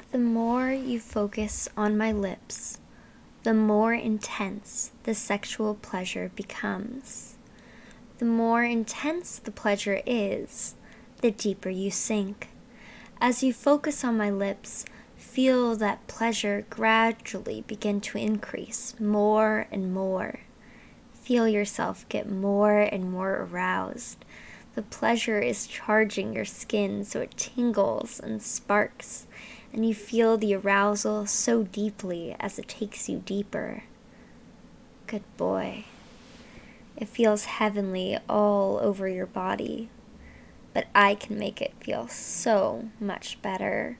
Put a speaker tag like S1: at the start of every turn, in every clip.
S1: The more you focus on my lips, the more intense the sexual pleasure becomes. The more intense the pleasure is, the deeper you sink. As you focus on my lips, feel that pleasure gradually begin to increase more and more. Feel yourself get more and more aroused. The pleasure is charging your skin so it tingles and sparks, and you feel the arousal so deeply as it takes you deeper. Good boy. It feels heavenly all over your body, but I can make it feel so much better.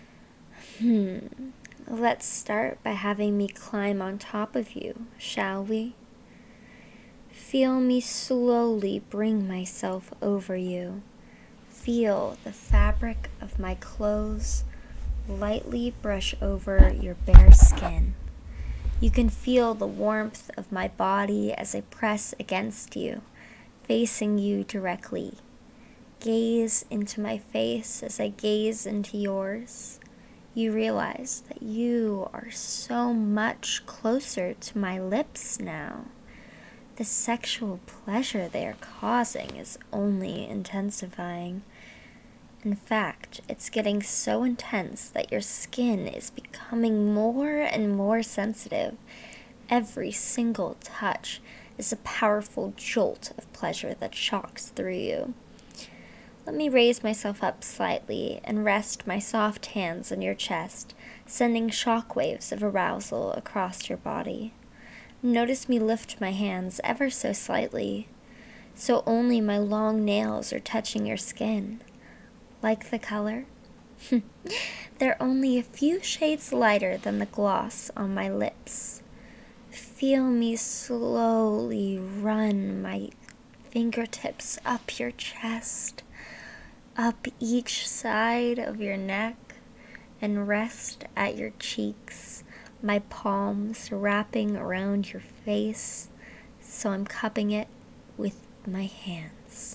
S1: Let's start by having me climb on top of you, shall we? Feel me slowly bring myself over you. Feel the fabric of my clothes lightly brush over your bare skin. You can feel the warmth of my body as I press against you, facing you directly. Gaze into my face as I gaze into yours. You realize that you are so much closer to my lips now. The sexual pleasure they are causing is only intensifying. In fact, it's getting so intense that your skin is becoming more and more sensitive. Every single touch is a powerful jolt of pleasure that shocks through you. Let me raise myself up slightly and rest my soft hands on your chest, sending shock waves of arousal across your body. Notice me lift my hands ever so slightly, so only my long nails are touching your skin. Like the color? They're only a few shades lighter than the gloss on my lips. Feel me slowly run my fingertips up your chest, up each side of your neck, and rest at your cheeks, my palms wrapping around your face, so I'm cupping it with my hands.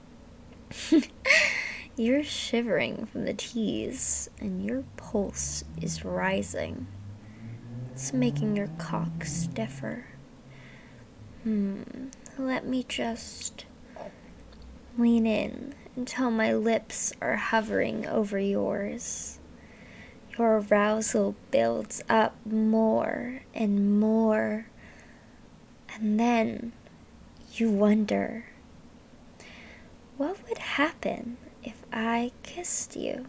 S1: You're shivering from the tease, and your pulse is rising. It's making your cock stiffer. Let me just lean in until my lips are hovering over yours. Your arousal builds up more and more, and then you wonder, what would happen if I kissed you?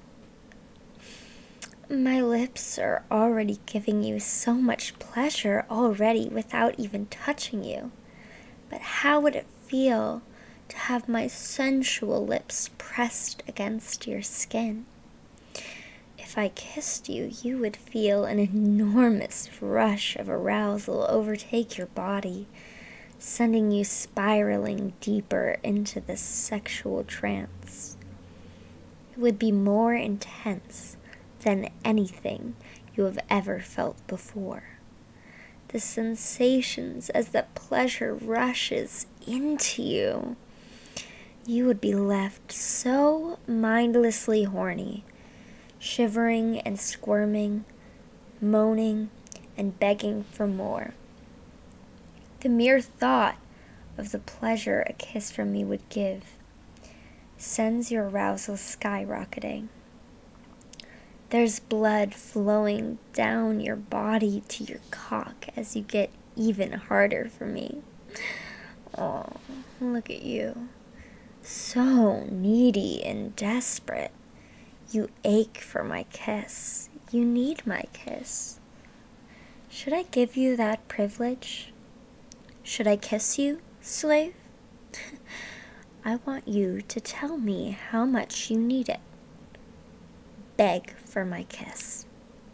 S1: My lips are already giving you so much pleasure already without even touching you. But how would it feel to have my sensual lips pressed against your skin? If I kissed you, you would feel an enormous rush of arousal overtake your body, sending you spiraling deeper into this sexual trance. It would be more intense than anything you have ever felt before. The sensations as that pleasure rushes into you, you would be left so mindlessly horny, shivering and squirming, moaning and begging for more. The mere thought of the pleasure a kiss from me would give sends your arousal skyrocketing. There's blood flowing down your body to your cock as you get even harder for me. Oh, look at you. So needy and desperate. You ache for my kiss. You need my kiss. Should I give you that privilege? Should I kiss you, slave? I want you to tell me how much you need it. Beg for my kiss.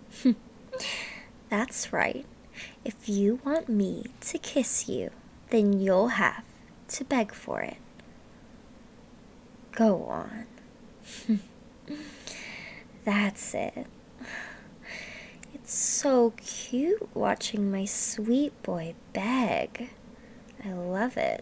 S1: That's right. If you want me to kiss you, then you'll have to beg for it. Go on. That's it. It's so cute watching my sweet boy beg. I love it.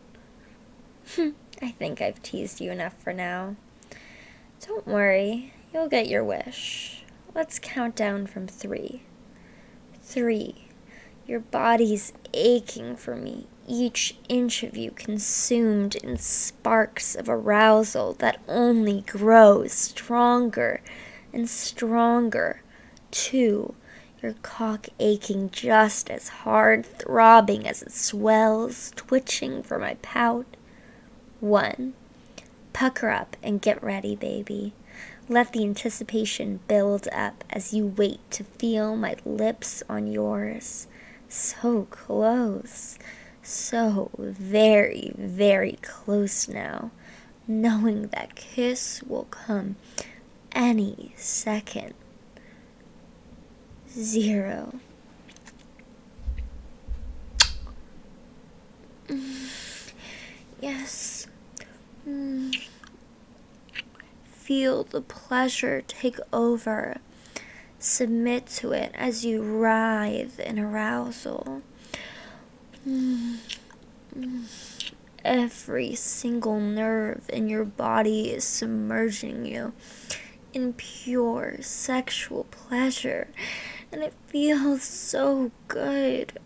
S1: I think I've teased you enough for now. Don't worry, you'll get your wish. Let's count down from 3. 3. Your body's aching for me, each inch of you consumed in sparks of arousal that only grows stronger and stronger. 2. Your cock aching just as hard, throbbing as it swells, twitching for my pout. 1. Pucker up and get ready, baby. Let the anticipation build up as you wait to feel my lips on yours. So close, so very, very close now, knowing that kiss will come any second. 0. Yes. Feel the pleasure take over. Submit to it as you writhe in arousal. Every single nerve in your body is submerging you in pure sexual pleasure, and it feels so good.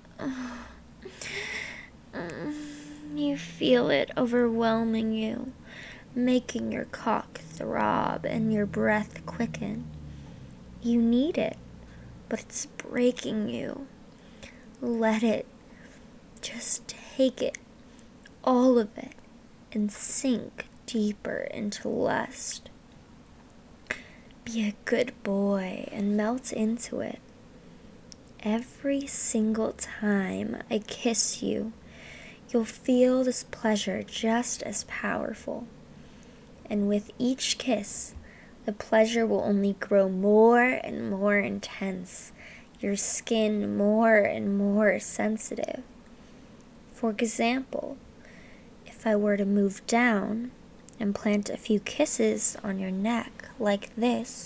S1: You feel it overwhelming you, making your cock throb and your breath quicken. You need it, but it's breaking you. Let it. Just take it, all of it, and sink deeper into lust. Be a good boy and melt into it. Every single time I kiss you, you'll feel this pleasure just as powerful. And with each kiss, the pleasure will only grow more and more intense, your skin more and more sensitive. For example, if I were to move down and plant a few kisses on your neck like this,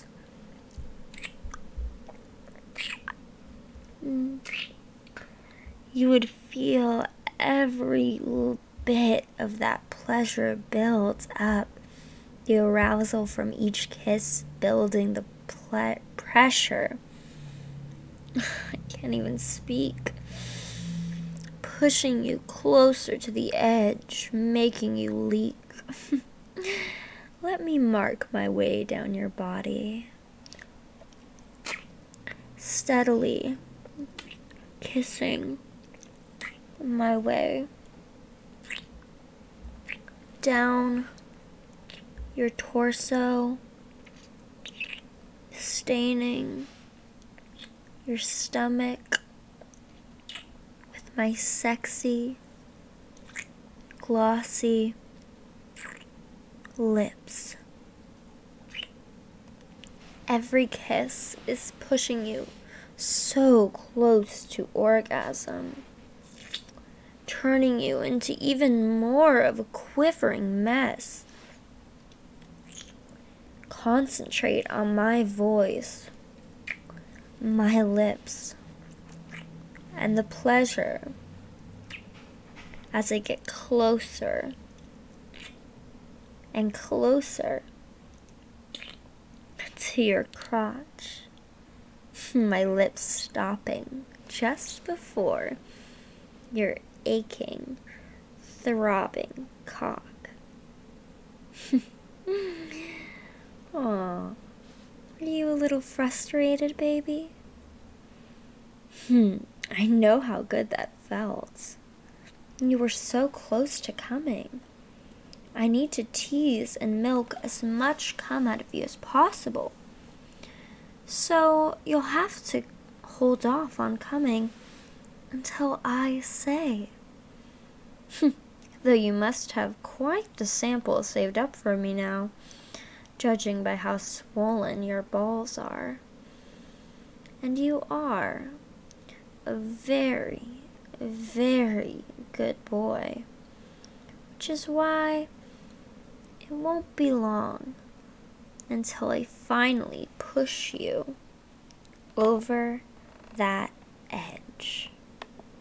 S1: you would feel every little bit of that pleasure build up. The arousal from each kiss building the pressure. I can't even speak. Pushing you closer to the edge, making you leak. Let me mark my way down your body. Steadily kissing my way down your torso, staining your stomach with my sexy, glossy lips. Every kiss is pushing you so close to orgasm, turning you into even more of a quivering mess. Concentrate on my voice, my lips, and the pleasure as I get closer and closer to your crotch, my lips stopping just before your aching, throbbing cock. Aw, are you a little frustrated, baby? I know how good that felt. You were so close to coming. I need to tease and milk as much cum out of you as possible. So you'll have to hold off on coming until I say. Though you must have quite the sample saved up for me now, judging by how swollen your balls are. And you are a very, very good boy, which is why it won't be long until I finally push you over that edge.